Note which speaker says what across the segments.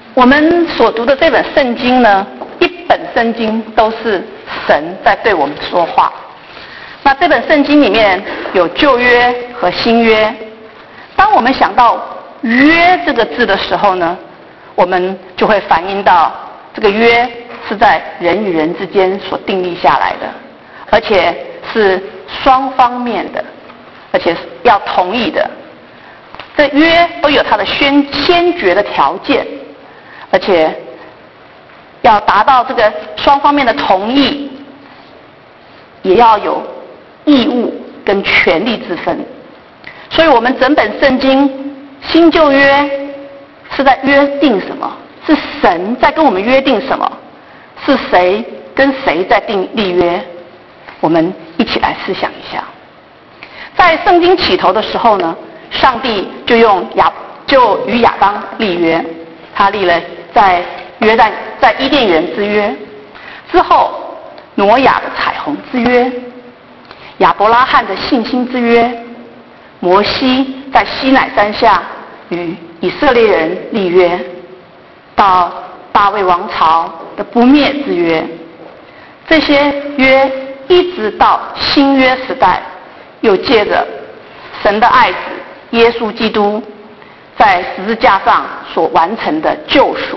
Speaker 1: 我们所读的这本圣经呢，一本圣经都是神在对我们说话。那这本圣经里面有旧约和新约。当我们想到约这个字的时候呢，我们就会反映到这个约是在人与人之间所订立下来的，而且是双方面的，而且要同意的。这约都有它的先决的条件，而且要达到这个双方面的同意，也要有义务跟权利之分。所以我们整本圣经新旧约是在约定什么？是神在跟我们约定什么？是谁跟谁在立约？我们一起来思想一下。在圣经起头的时候呢，上帝就与亚当立约，他立了在伊甸园之约，之后挪亚的彩虹之约，亚伯拉罕的信心之约，摩西在西乃山下与以色列人立约，到大卫王朝的不灭之约。这些约一直到新约时代，又借着神的爱子耶稣基督在十字架上所完成的救赎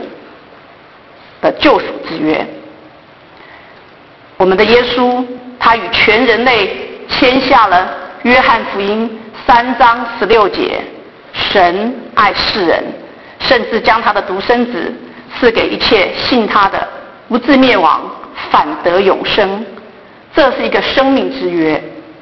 Speaker 1: 之约。我们的耶稣他与全人类签下了约翰福音3章16节，神爱世人，甚至将他的独生子赐给一切信他的，不至灭亡，反得永生。这是一个生命之约。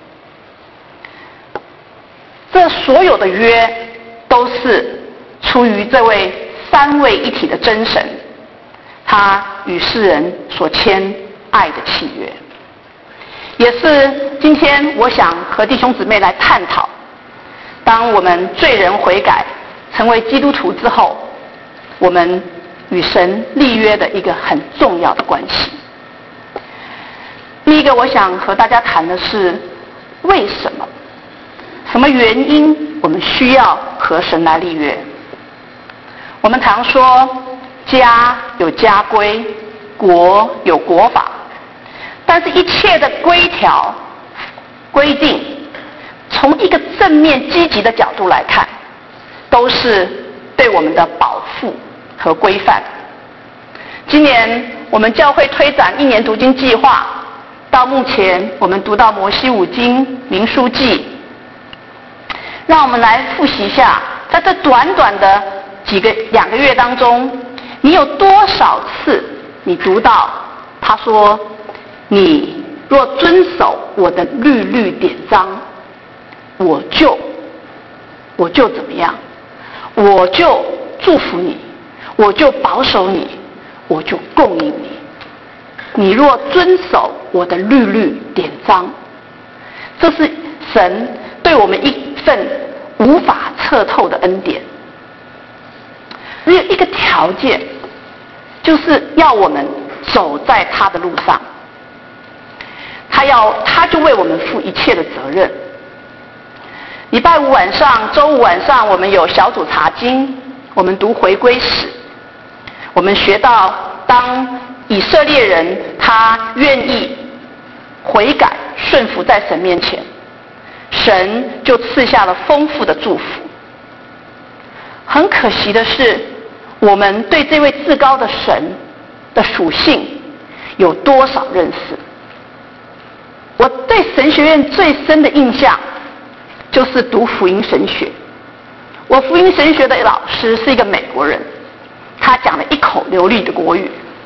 Speaker 1: 这所有的约都是出于这位三位一体的真神，他与世人所签爱的契约，也是今天我想和弟兄姊妹来探讨，当我们罪人悔改成为基督徒之后，我们与神立约的一个很重要的关系。第一个我想和大家谈的是，为什么原因我们需要和神来立约？我们常说家有家规，国有国法，但是一切的规条规定，从一个正面积极的角度来看，都是对我们的保护和规范。今年我们教会推展1年读经计划，到目前我们读到摩西五经、民数记。让我们来复习一下，在这短短的2个月当中，你有多少次你读到他说，你若遵守我的律律典章，我就怎么样？我就祝福你，我就保守你，我就供应你。你若遵守我的律律典章，这是神对我们一份无法测透的恩典。只有一个条件，就是要我们走在他的路上，他就为我们负一切的责任。礼拜五晚上、周五晚上，我们有小组查经，我们读回归史，我们学到当以色列人他愿意悔改顺服在神面前，神就赐下了丰富的祝福。很可惜的是，我们对这位至高的神的属性有多少认识？我对神学院最深的印象就是读福音神学。我福音神学的老师是一个美国人，他讲了一口流利的国语，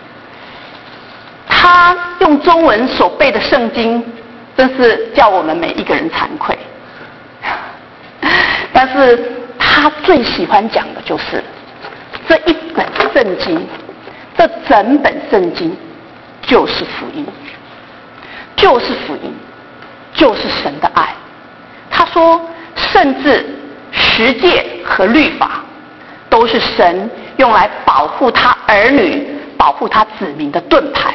Speaker 1: 他用中文所背的圣经真是叫我们每一个人惭愧。但是他最喜欢讲的就是这一本圣经，这整本圣经就是福音，就是福音，就是神的爱。他说甚至十诫和律法都是神用来保护他儿女、保护他子民的盾牌。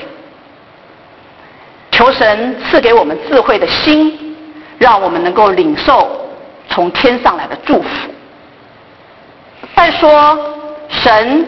Speaker 1: 求神赐给我们智慧的心，让我们能够领受从天上来的祝福。再说神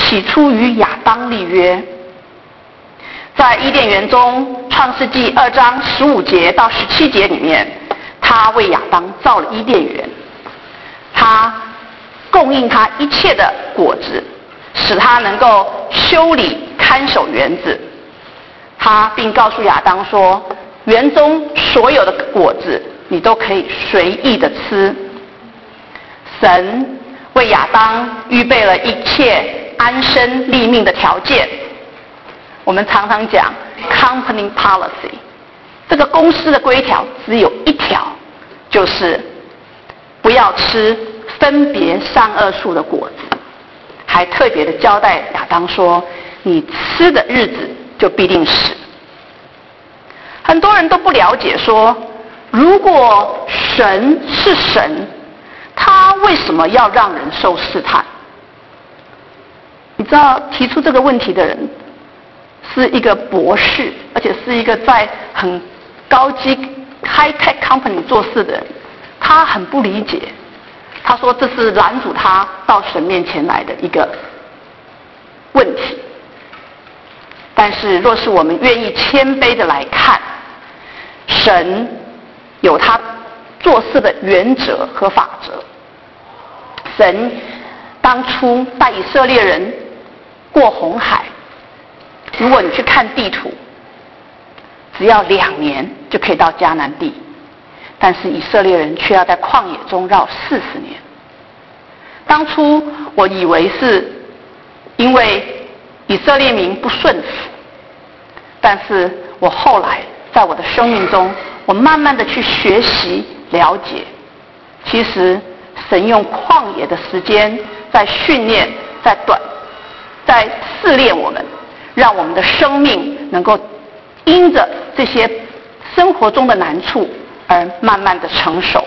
Speaker 1: 起初与亚当立约。在伊甸园中，创世纪2章15节到17节里面，他为亚当造了伊甸园，他供应他一切的果子，使他能够修理看守园子。他并告诉亚当说，园中所有的果子你都可以随意的吃。神为亚当预备了一切安身立命的条件。我们常常讲 company policy， 这个公司的规条只有一条，就是不要吃分别善恶树的果子，还特别的交代亚当说，你吃的日子就必定死。很多人都不了解说，如果神是神，他为什么要让人受试探？你知道提出这个问题的人是一个博士，而且是一个在很高级 high-tech company 做事的人，他很不理解。他说这是拦阻他到神面前来的一个问题。但是若是我们愿意谦卑的来看，神有他做事的原则和法则。神当初带以色列人过红海，如果你去看地图，只要2年就可以到迦南地，但是以色列人却要在旷野中绕40年。当初我以为是因为以色列民不顺服，但是我后来在我的生命中，我慢慢的去学习了解，其实神用旷野的时间在训练，在试炼我们，让我们的生命能够因着这些生活中的难处而慢慢的成熟。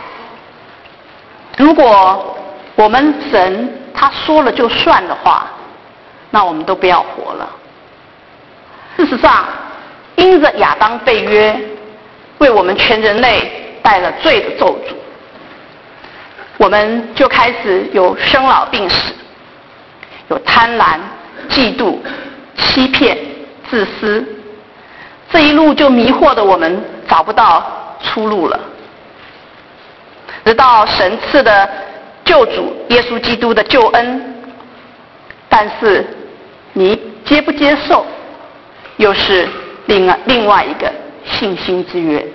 Speaker 1: 如果我们神他说了就算的话，那我们都不要活了。事实上，因着亚当被约，为我们全人类带了罪的咒诅，我们就开始有生老病死，有贪婪、嫉妒、欺骗、自私，这一路就迷惑的我们找不到出路了。直到神赐的救主耶稣基督的救恩，但是你接不接受，又是另外一个信心之约。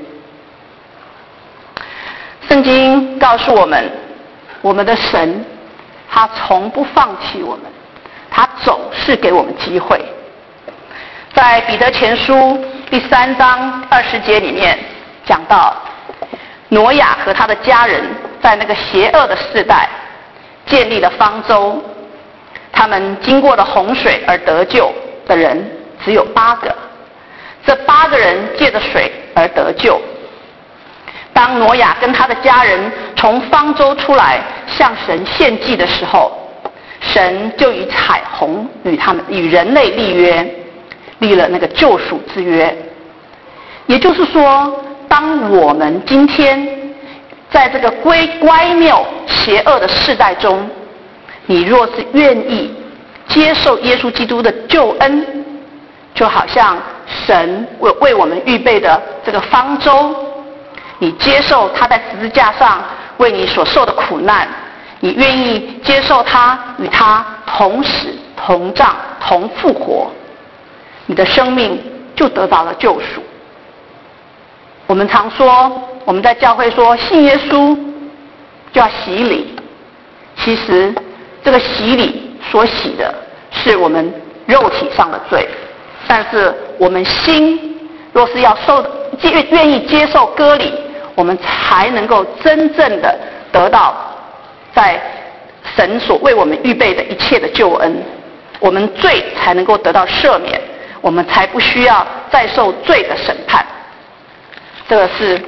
Speaker 1: 圣经告诉我们，我们的神他从不放弃我们，他总是给我们机会。在彼得前书第3章20节里面讲到，挪亚和他的家人在那个邪恶的世代建立了方舟，他们经过了洪水而得救的人只有8个，这8个人借着水而得救。当挪亚跟他的家人从方舟出来向神献祭的时候，神就以彩虹与人类立约，立了那个救赎之约。也就是说，当我们今天在这个乖谬邪恶的世代中，你若是愿意接受耶稣基督的救恩，就好像神为我们预备的这个方舟，你接受他在十字架上为你所受的苦难，你愿意接受他与他同死同葬同复活，你的生命就得到了救赎。我们常说，我们在教会说信耶稣就要洗礼，其实这个洗礼所洗的是我们肉体上的罪，但是我们心若是要愿意接受割礼，我们才能够真正的得到在神所为我们预备的一切的救恩，我们罪才能够得到赦免，我们才不需要再受罪的审判。这个是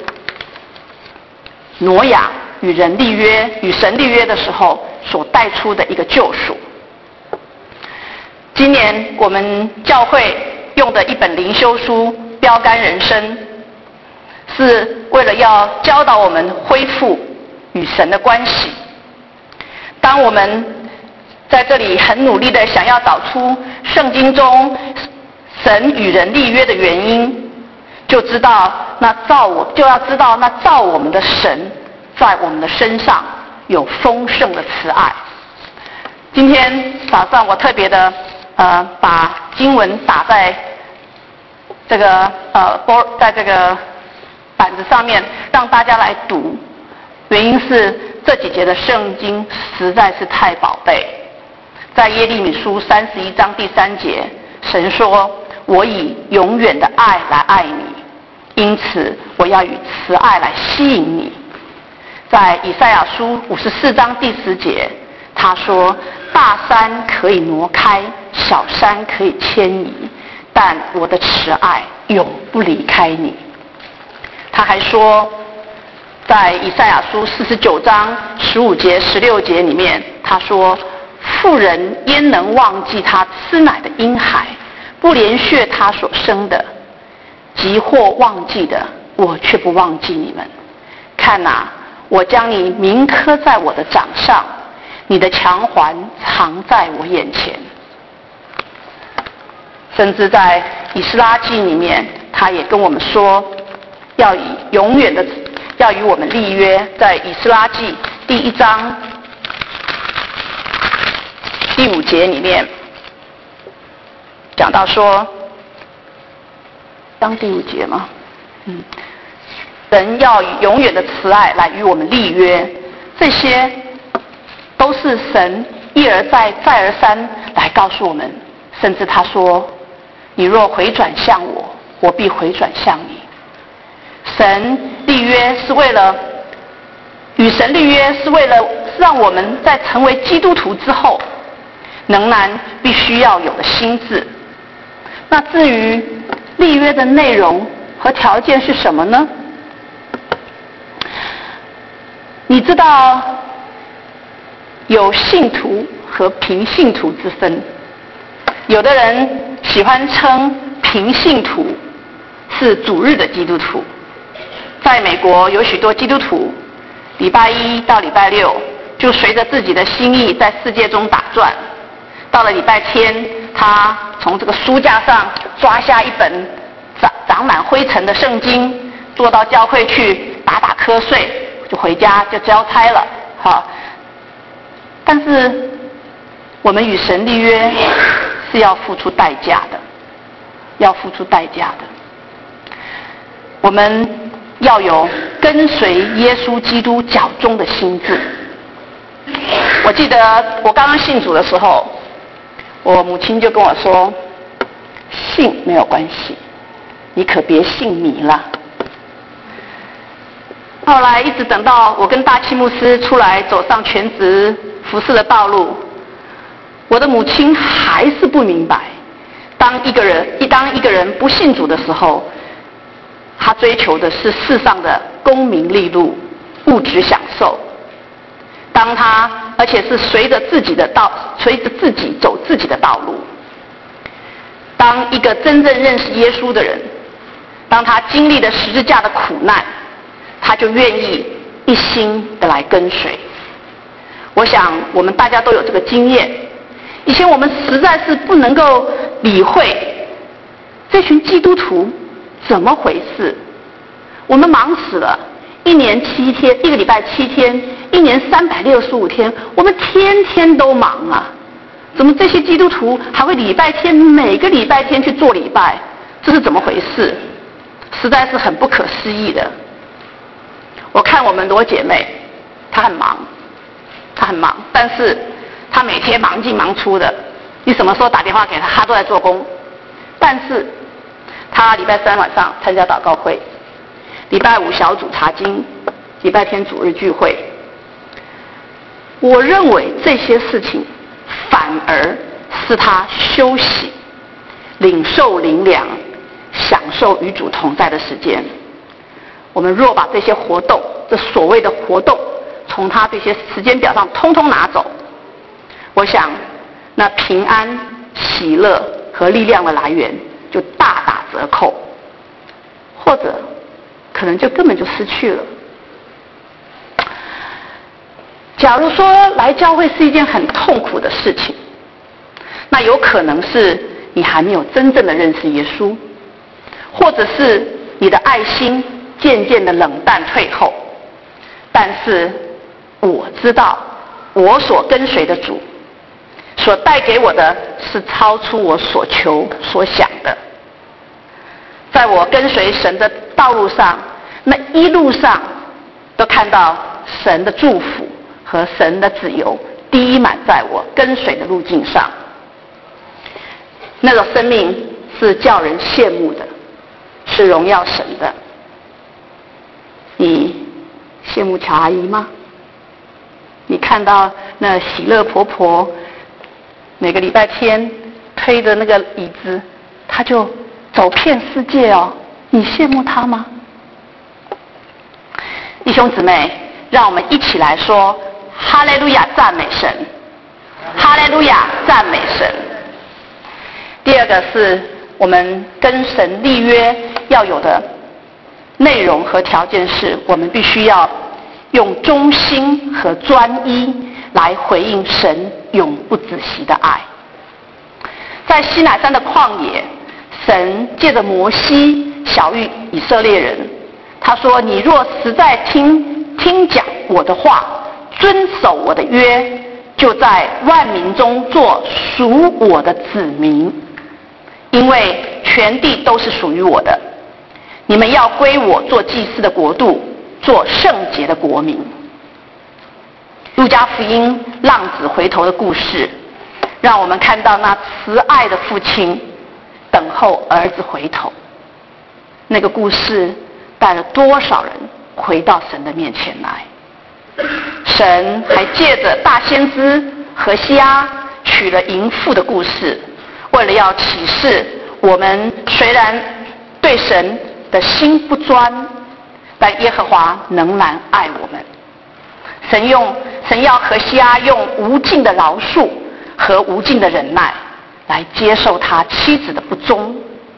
Speaker 1: 挪亚与神立约的时候所带出的一个救赎。今年我们教会用的一本灵修书《标杆人生》，是为了要教导我们恢复与神的关系。当我们在这里很努力的想要找出圣经中神与人立约的原因，就要知道那造我们的神在我们的身上有丰盛的慈爱。今天早上我特别的把经文打在这个在这个板子上面，让大家来读。原因是这几节的圣经实在是太宝贝。在耶利米书31章第3节，神说：我以永远的爱来爱你，因此我要以慈爱来吸引你。在以赛亚书54章第10节，他说：大山可以挪开，小山可以迁移，但我的慈爱永不离开你。他还说，在以赛亚书49章15节16节里面，他说：妇人焉能忘记她吃奶的婴孩，不怜恤他所生的？即或忘记的，我却不忘记你们。看哪，我将你铭刻在我的掌上，你的强环藏在我眼前。甚至在以斯拉记里面，他也跟我们说，要与我们立约。在以斯拉记第1章第5节里面讲到说，当第5节吗？神要以永远的慈爱来与我们立约，这些都是神一而再再而三来告诉我们。甚至他说，你若回转向我，我必回转向你。神立约是为了与神立约是为了让我们在成为基督徒之后，仍然必须要有的心志。那至于立约的内容和条件是什么呢？你知道有信徒和平信徒之分，有的人喜欢称平信徒是主日的基督徒。在美国有许多基督徒，礼拜1到礼拜6就随着自己的心意在世界中打转，到了礼拜天，他从这个书架上抓下一本长满灰尘的圣经，坐到教会去打瞌睡，就回家就交差了。但是我们与神立约是要付出代价的，我们要有跟随耶稣基督脚中的心志。我记得我刚刚信主的时候，我母亲就跟我说，信没有关系，你可别信迷了。后来一直等到我跟大气牧师出来走上全职服事的道路，我的母亲还是不明白，当一个人不信主的时候，他追求的是世上的功名利禄、物质享受。而且是随着自己走自己的道路。当一个真正认识耶稣的人，当他经历了十字架的苦难，他就愿意一心的来跟随。我想我们大家都有这个经验。以前我们实在是不能够理会这群基督徒怎么回事，我们忙死了，一年7天，一个礼拜7天，一年365天，我们天天都忙啊！怎么这些基督徒还会每个礼拜天去做礼拜？这是怎么回事？实在是很不可思议的。我看我们罗姐妹，她很忙，但是她每天忙进忙出的，你什么时候打电话给她，她都在做工。但是她礼拜3晚上参加祷告会，礼拜5小组查经，礼拜天主日聚会。我认为这些事情反而是他休息、领受灵粮、享受与主同在的时间。我们若把这些活动，这所谓的活动，从他这些时间表上通通拿走，我想那平安、喜乐和力量的来源就大打折扣，或者可能就根本就失去了。 假如说来教会是一件很痛苦的事情，那有可能是你还没有真正的认识耶稣，或者是你的爱心渐渐的冷淡退后。但是我知道我所跟随的主所带给我的是超出我所求所想的。在我跟随神的道路上，那一路上都看到神的祝福和神的自由滴满在我跟随的路径上。那种生命是叫人羡慕的，是荣耀神的。你羡慕乔阿姨吗？你看到那喜乐婆婆每个礼拜天推着那个椅子，她就走遍世界哦，你羡慕她吗？弟兄姊妹，让我们一起来说哈利路亚，赞美神，哈利路亚，赞美神。第二个是我们跟神立约要有的内容和条件，是我们必须要用忠心和专一来回应神永不止息的爱。在西乃山的旷野，神借着摩西晓谕以色列人，他说：你若实在听讲我的话，遵守我的约，就在万民中做属我的子民，因为全地都是属于我的。你们要归我做祭司的国度，做圣洁的国民。路加福音浪子回头的故事，让我们看到那慈爱的父亲等候儿子回头。那个故事带了多少人回到神的面前来。神还借着大先知何西阿娶了淫妇的故事，为了要启示我们虽然对神的心不专，但耶和华仍然爱我们。神要何西阿用无尽的饶恕和无尽的忍耐来接受他妻子的不忠。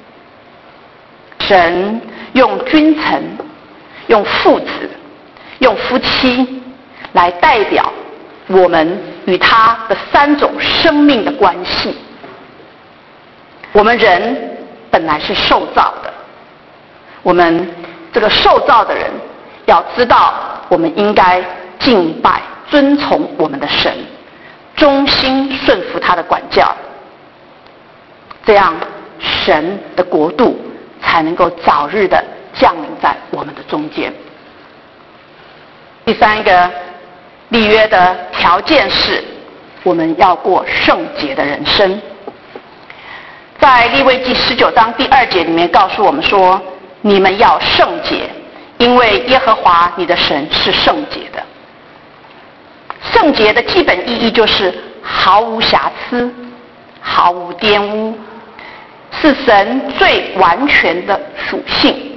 Speaker 1: 神用君臣、用父子、用夫妻来代表我们与他的三种生命的关系。我们人本来是受造的，我们这个受造的人要知道，我们应该敬拜遵从我们的神，忠心顺服他的管教，这样神的国度才能够早日的降临在我们的中间。第三个立约的条件是，我们要过圣洁的人生。在利未记19章第2节里面告诉我们说，你们要圣洁，因为耶和华你的神是圣洁的。圣洁的基本意义就是毫无瑕疵，毫无玷污，是神最完全的属性。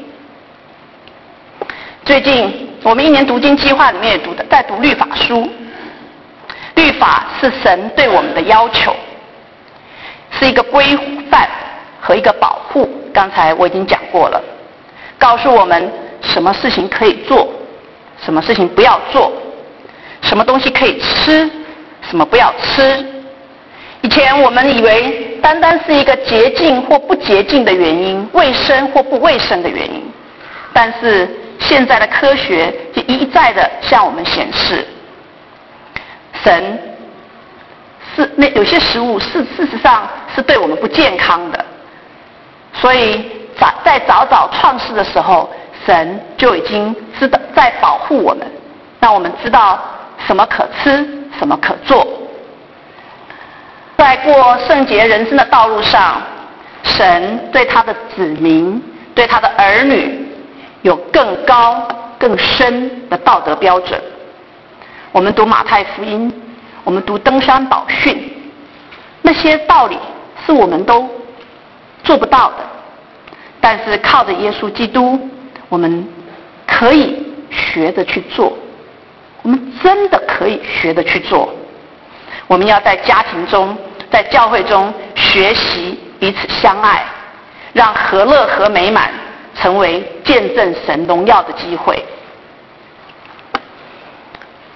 Speaker 1: 最近我们一年读经计划里面也在读律法书，律法是神对我们的要求，是一个规范和一个保护。刚才我已经讲过了，告诉我们什么事情可以做，什么事情不要做，什么东西可以吃，什么不要吃。以前我们以为单单是一个洁净或不洁净的原因，卫生或不卫生的原因，但是现在的科学就一再的向我们显示，神是有些食物事实上是对我们不健康的，所以在早创世的时候，神就已经知道在保护我们，让我们知道什么可吃，什么可做。在过圣洁人生的道路上，神对他的子民，对他的儿女有更高更深的道德标准。我们读马太福音，我们读登山宝训，那些道理是我们都做不到的，但是靠着耶稣基督，我们可以学着去做，我们真的可以学着去做。我们要在家庭中，在教会中学习彼此相爱，让和乐和美满成为见证神荣耀的机会。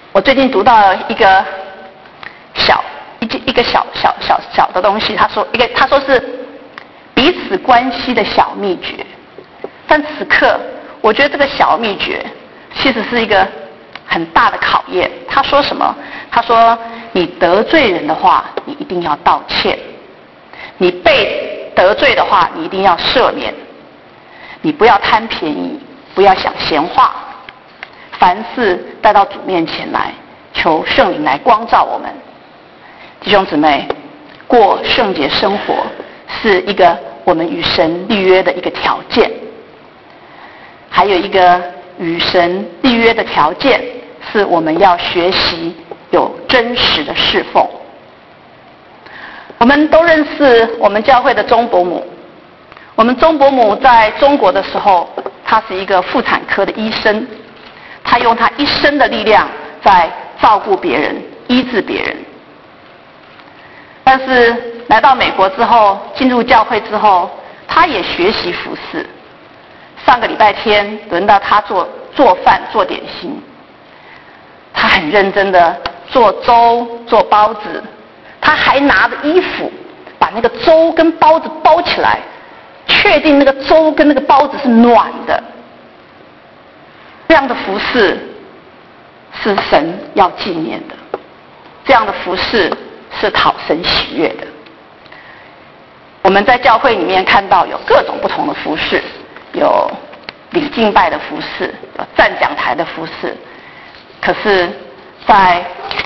Speaker 1: 我最近读到一个小的东西，他说是彼此关系的小秘诀。但此刻，我觉得这个小秘诀其实是一个很大的考验。他说什么？他说你得罪人的话，你一定要道歉；你被得罪的话，你一定要赦免。你不要贪便宜，不要想闲话，凡事带到主面前来，求圣灵来光照我们。弟兄姊妹，过圣洁生活是一个我们与神立约的一个条件，还有一个与神立约的条件是我们要学习有真实的侍奉。我们都认识我们教会的钟伯母。我们钟伯母在中国的时候，她是一个妇产科的医生，她用她一生的力量在照顾别人、医治别人。但是来到美国之后，进入教会之后，她也学习服侍。上个礼拜天轮到她做饭、做点心，她很认真的做粥、做包子，她还拿着衣服把那个粥跟包子包起来，确定那个粥跟那个包子是暖的。这样的服事是神要纪念的，这样的服事是讨神喜悦的。我们在教会里面看到有各种不同的服事，有领敬拜的服事，有站讲台的服事，可是在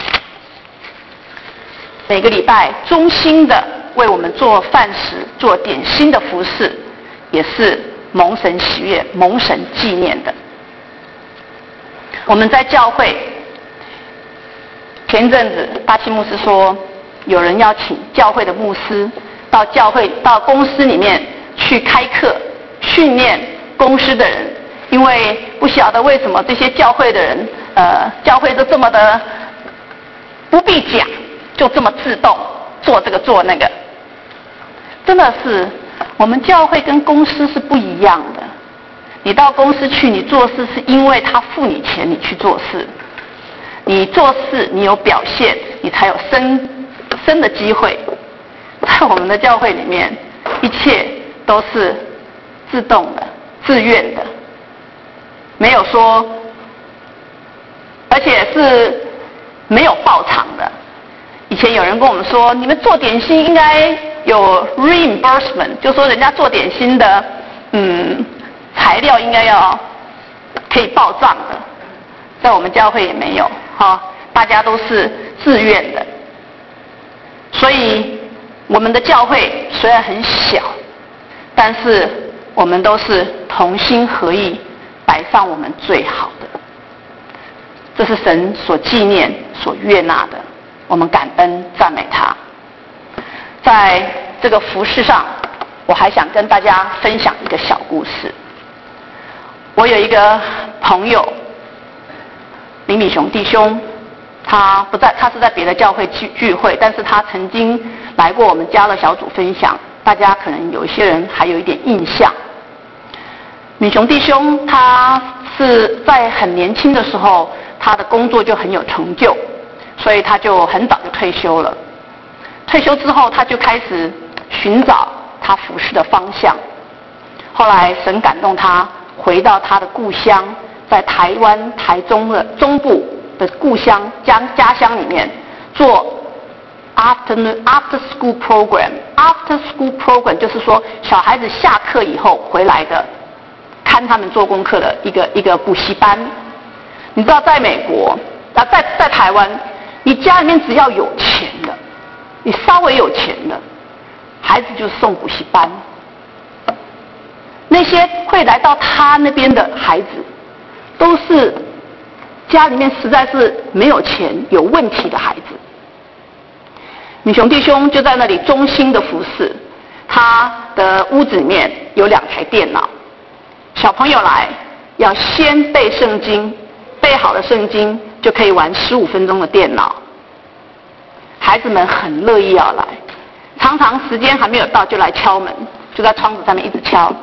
Speaker 1: 每个礼拜衷心的为我们做饭食、做点心的服事，也是蒙神喜悦、蒙神纪念的。我们在教会前阵子，大七牧师说，有人要请教会的牧师到公司里面去开课，训练公司的人，因为不晓得为什么这些教会的人，教会都这么的不必讲，就这么自动做这个做那个。真的是，我们教会跟公司是不一样的。你到公司去，你做事是因为他付你钱，你去做事。你做事，你有表现，你才有升的机会。在我们的教会里面，一切都是自动的、自愿的，没有说，而且是没有报偿的。以前有人跟我们说，你们做点心应该有 reimbursement， 就说人家做点心的，材料应该要可以报账的。在我们教会也没有，大家都是自愿的。所以我们的教会虽然很小，但是我们都是同心合意，摆上我们最好的。这是神所纪念、所悦纳的，我们感恩赞美他。在这个服事上，我还想跟大家分享一个小故事。我有一个朋友林敏雄弟兄，他是在别的教会聚会，但是他曾经来过我们家的小组分享，大家可能有一些人还有一点印象。敏雄弟兄他是在很年轻的时候，他的工作就很有成就，所以他就很早就退休了。退休之后，他就开始寻找他服事的方向。后来神感动他回到他的故乡，在台湾台中的中部的故乡家乡里面做 after school program。after school program 就是说小孩子下课以后回来的，看他们做功课的一个补习班。你知道在美国在台湾，你家里面只要有钱的，你稍微有钱的，孩子就送补习班。那些会来到他那边的孩子，都是家里面实在是没有钱、有问题的孩子。敏雄弟兄就在那里忠心的服侍，他的屋子里面有2台电脑，小朋友来要先背圣经，背好了圣经就可以玩15分钟的电脑。孩子们很乐意要来，常常时间还没有到就来敲门，就在窗子上面一直敲，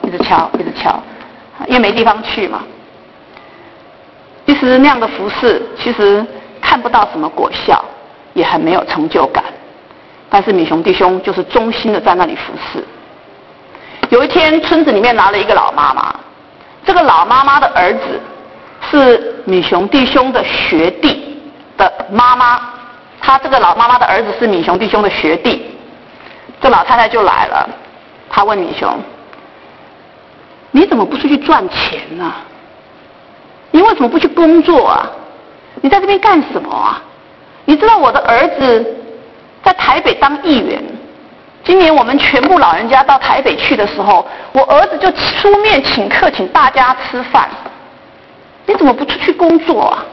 Speaker 1: 因为没地方去嘛。其实那样的服事，其实看不到什么果效，也很没有成就感。但是米熊弟兄就是忠心的在那里服侍。有一天，村子里面来了一个老妈妈，这个老妈妈的儿子是米熊弟兄的学弟的妈妈，他这个老妈妈的儿子是米熊弟兄的学弟。这老太太就来了，她问米熊：“你怎么不出去赚钱呢？你为什么不去工作啊？你在这边干什么啊？你知道我的儿子在台北当议员，今年我们全部老人家到台北去的时候，我儿子就出面请客，请大家吃饭。你怎么不出去工作啊？”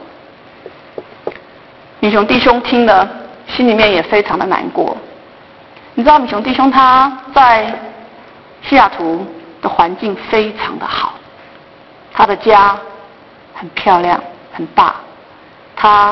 Speaker 1: 米熊弟兄听了，心里面也非常的难过。你知道米熊弟兄他在西雅图的环境非常的好，他的家很漂亮很大，他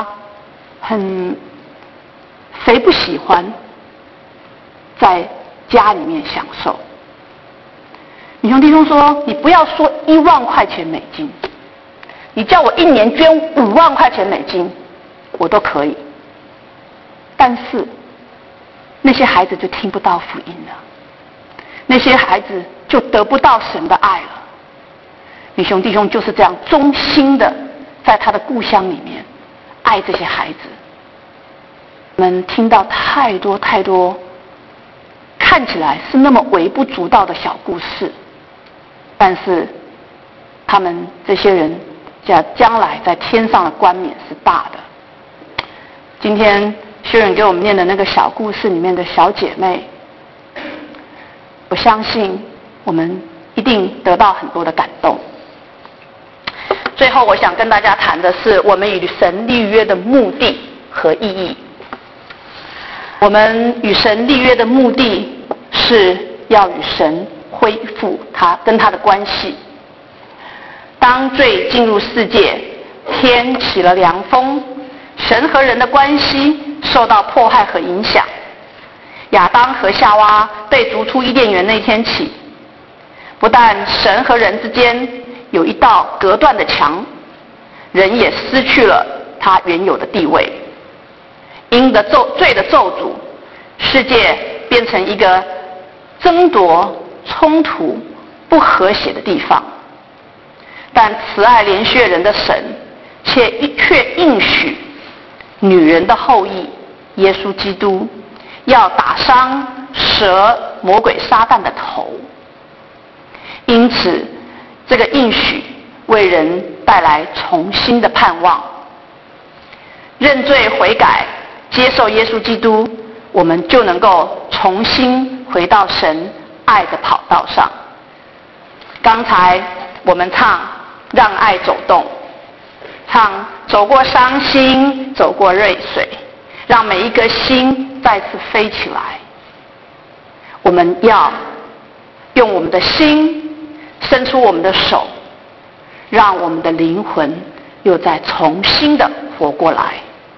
Speaker 1: 谁不喜欢在家里面享受？米熊弟兄说：“你不要说1万块钱美金，你叫我一年捐5万块钱美金，我都可以。但是那些孩子就听不到福音了，那些孩子就得不到神的爱了。”米熊弟兄就是这样忠心的在他的故乡里面爱这些孩子。我们听到太多太多看起来是那么微不足道的小故事，但是他们这些人将来在天上的冠冕是大的。今天薛仁给我们念的那个小故事里面的小姐妹，我相信我们一定得到很多的感动。最后我想跟大家谈的是我们与神立约的目的和意义。我们与神立约的目的是要与神恢复跟他的关系。当罪进入世界，天起了凉风，神和人的关系受到迫害和影响。亚当和夏娃被逐出伊甸园那天起，不但神和人之间有一道隔断的墙，人也失去了他原有的地位。因着罪的咒诅，世界变成一个争夺、冲突、不和谐的地方。但慈爱怜恤人的神却应许女人的后裔耶稣基督要打伤蛇魔鬼撒旦的头。因此这个应许为人带来重新的盼望。认罪悔改，接受耶稣基督，我们就能够重新回到神爱的跑道上。刚才我们唱让爱走动，唱走过伤心，走过泪水，让每一颗心再次飞起来。我们要用我们的心伸出我们的手，让我们的灵魂又再重新的活过来。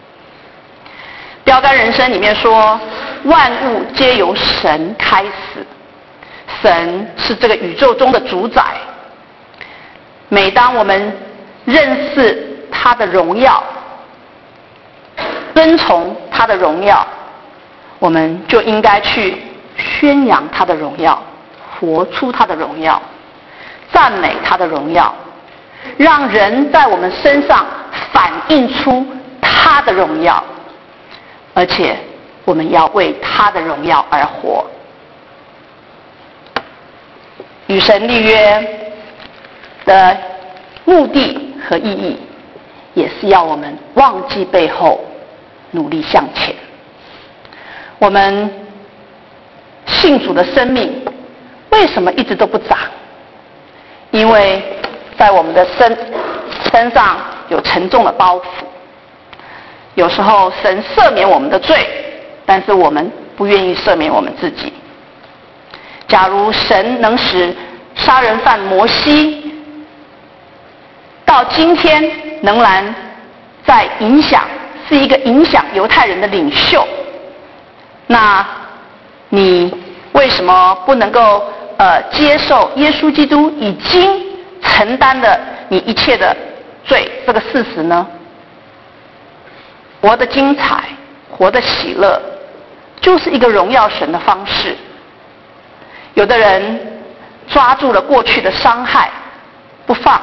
Speaker 1: 标杆人生里面说，万物皆由神开始，神是这个宇宙中的主宰。每当我们认识他的荣耀，遵从他的荣耀，我们就应该去宣扬他的荣耀，活出他的荣耀，赞美他的荣耀，让人在我们身上反映出他的荣耀，而且我们要为他的荣耀而活。与神立约的目的和意义，也是要我们忘记背后，努力向前。我们信主的生命为什么一直都不长？因为在我们的身上有沉重的包袱。有时候神赦免我们的罪，但是我们不愿意赦免我们自己。假如神能使杀人犯摩西到今天仍然在是一个影响犹太人的领袖，那你为什么不能够接受耶稣基督已经承担了你一切的罪这个事实呢？ 活得精彩，活得喜乐，就是一个荣耀神的方式。有的人抓住了过去的伤害不放，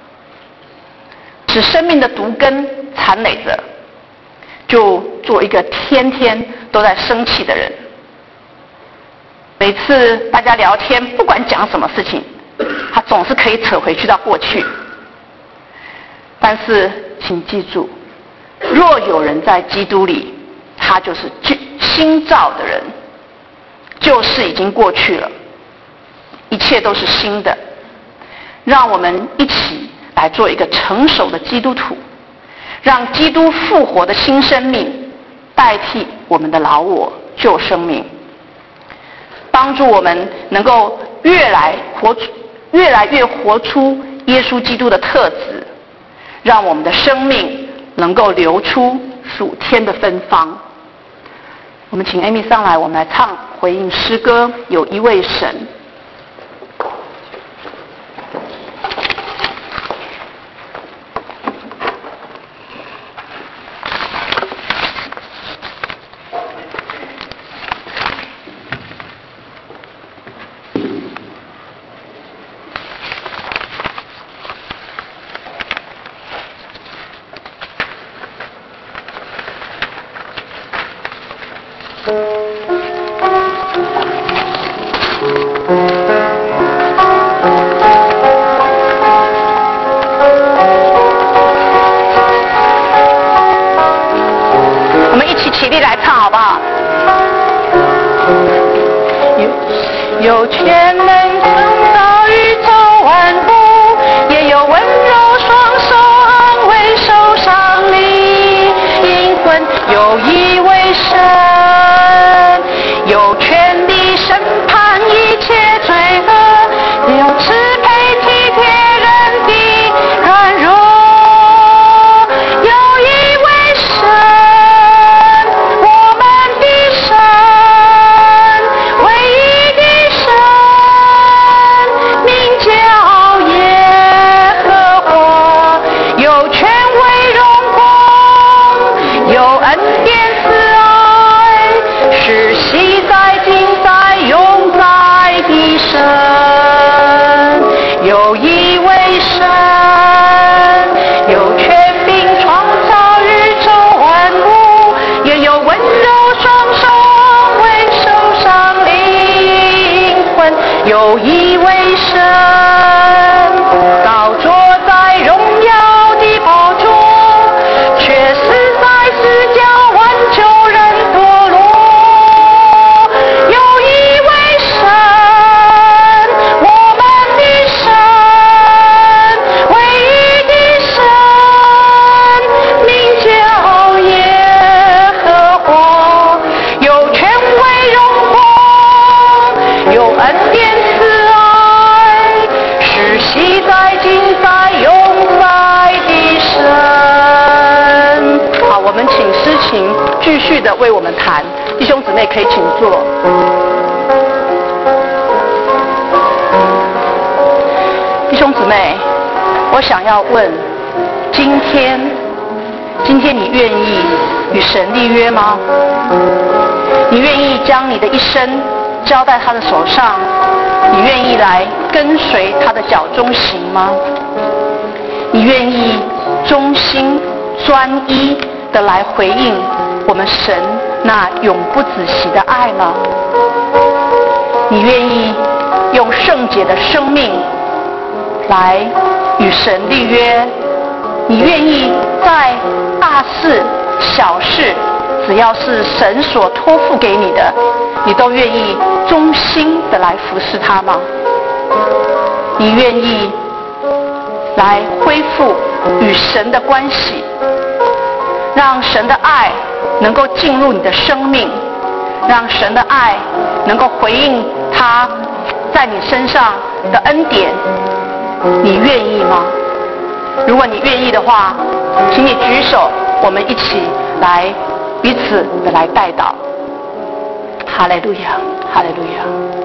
Speaker 1: 使生命的毒根缠累着，就做一个天天都在生气的人。每次大家聊天，不管讲什么事情，他总是可以扯回去到过去。但是请记住，若有人在基督里，他就是新造的人，旧事已经过去了，一切都是新的。让我们一起来做一个成熟的基督徒，让基督复活的新生命代替我们的老我旧生命，帮助我们能够越来越活出耶稣基督的特质，让我们的生命能够流出属天的芬芳。我们请 Amy 上来，我们来唱回应诗歌，有一位神。
Speaker 2: 有权能创造宇宙万物，也有温柔双手安慰受伤灵魂。有一位神，有权利审判一切罪恶，也有慈悲体贴人的软弱。有一位神，我们的神，唯一的神，名叫耶和华，有权威荣光，有恩典慈爱，是昔在今在永在的神。有一位神，有权柄创造宇宙万物，也有温柔双手安慰受伤灵魂。有一位神，高坐在荣耀的宝座，却是在死角挽救人堕落。有一位神，我们的神，唯一的神，名叫耶和华，有权威荣光，有恩典慈爱，是昔在今在永在的神。
Speaker 1: 好，我们请诗琴继续的为我们弹，弟兄姊妹可以请坐。弟兄姊妹，我想要问，今天你愿意与神立约吗？你愿意将你的一生交在他的手上？你愿意来跟随他的脚中行吗？你愿意忠心专一的来回应我们神那永不止息的爱吗？你愿意用圣洁的生命来与神立约？你愿意在大事小事，只要是神所托付给你的，你都愿意忠心的来服侍他吗？你愿意来恢复与神的关系，让神的爱能够进入你的生命，让神的爱能够回应他在你身上的恩典，你愿意吗？如果你愿意的话，请你举手，我们一起来彼此的来代祷。哈利路亚，哈利路亚。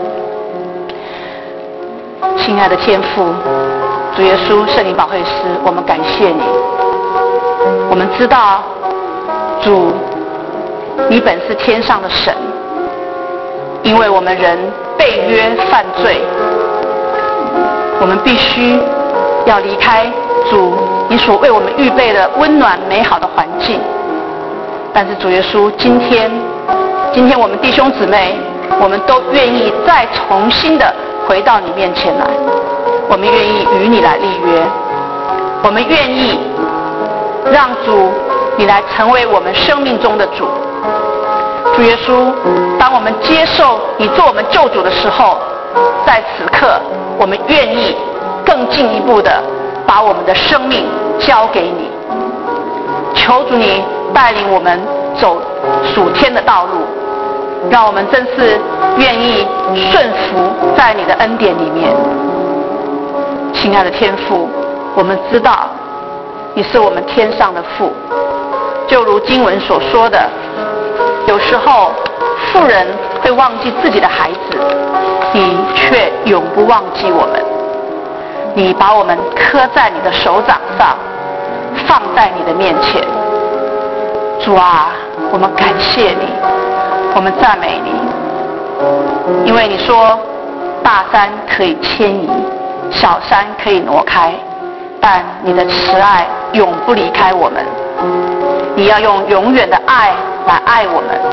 Speaker 1: 亲爱的天父，主耶稣圣灵保惠师，我们感谢你。我们知道主，你本是天上的神，因为我们人被约犯罪，我们必须要离开主你所为我们预备的温暖美好的环境。但是主耶稣，今天我们弟兄姊妹，我们都愿意再重新的回到你面前来，我们愿意与你来立约，我们愿意让主你来成为我们生命中的主。主耶稣，当我们接受你做我们救主的时候，在此刻我们愿意更进一步的把我们的生命交给你。求主你带领我们走属天的道路，让我们真是愿意顺服在你的恩典里面。亲爱的天父，我们知道你是我们天上的父，就如经文所说的，有时候妇人会忘记自己的孩子，你却永不忘记我们。你把我们刻在你的手掌上，放在你的面前。主啊，我们感谢你，我们赞美你，因为你说大山可以迁移，小山可以挪开，但你的慈爱永不离开我们。你要用永远的爱来爱我们。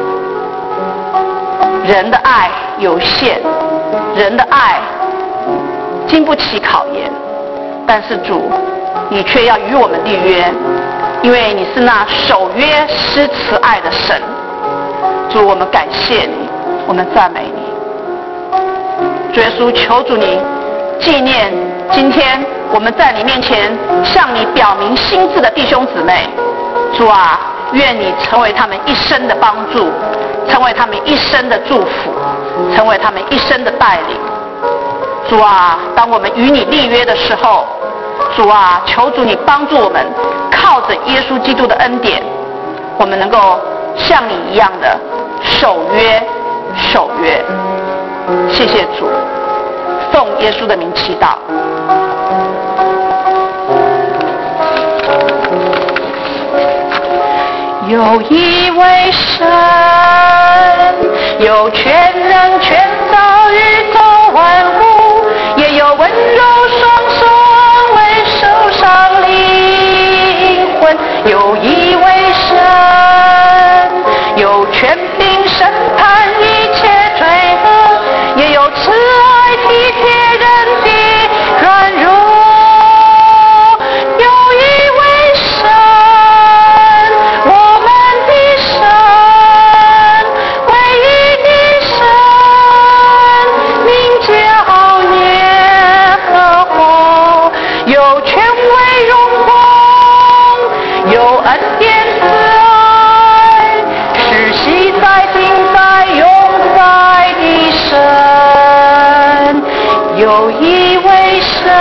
Speaker 1: 人的爱有限，人的爱经不起考验，但是主，你却要与我们立约，因为你是那守约施慈爱的神。主，我们感谢你，我们赞美你。主耶稣，求主你纪念今天我们在你面前向你表明心志的弟兄姊妹。主啊，愿你成为他们一生的帮助，成为他们一生的祝福，成为他们一生的带领。主啊，当我们与你立约的时候，主啊，求主你帮助我们，靠着耶稣基督的恩典，我们能够像你一样的守约。谢谢主，奉耶稣的名祈祷。
Speaker 2: 有一位神，有全能全造宇宙万物，也有温柔双手安慰受伤灵魂。有一位神，有权柄审判一切罪恶，也有慈爱体贴人的软弱。有一位神，我们的神，唯一的神，名叫耶和华，有权威荣光，有恩典慈爱，是昔在今在永在的神。有一位神，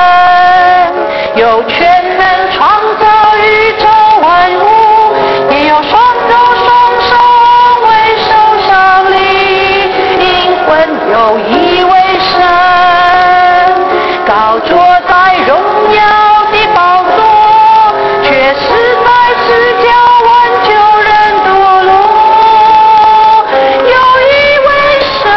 Speaker 2: 有全能创造宇宙万物，也有双手安慰受伤灵魂。有一位神，高坐在荣耀的宝座，却是在施教挽救人堕落。有一位神，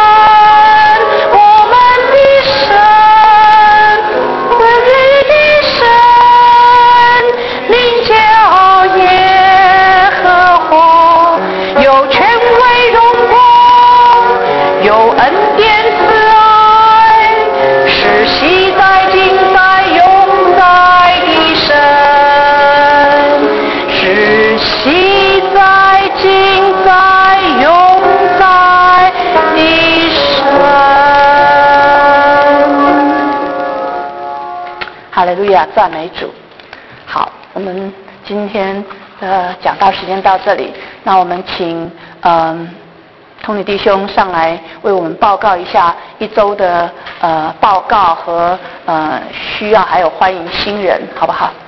Speaker 2: 我们的神，唯一的神，名叫耶和华，有权威荣光，有恩典慈爱，是昔在今在永在的神，是昔在今在永在的神。
Speaker 1: 哈利路亚，赞美主。好，我们今天的讲道时间到这里，那我们请通理弟兄上来为我们报告一下一周的报告和需要，还有欢迎新人，好不好？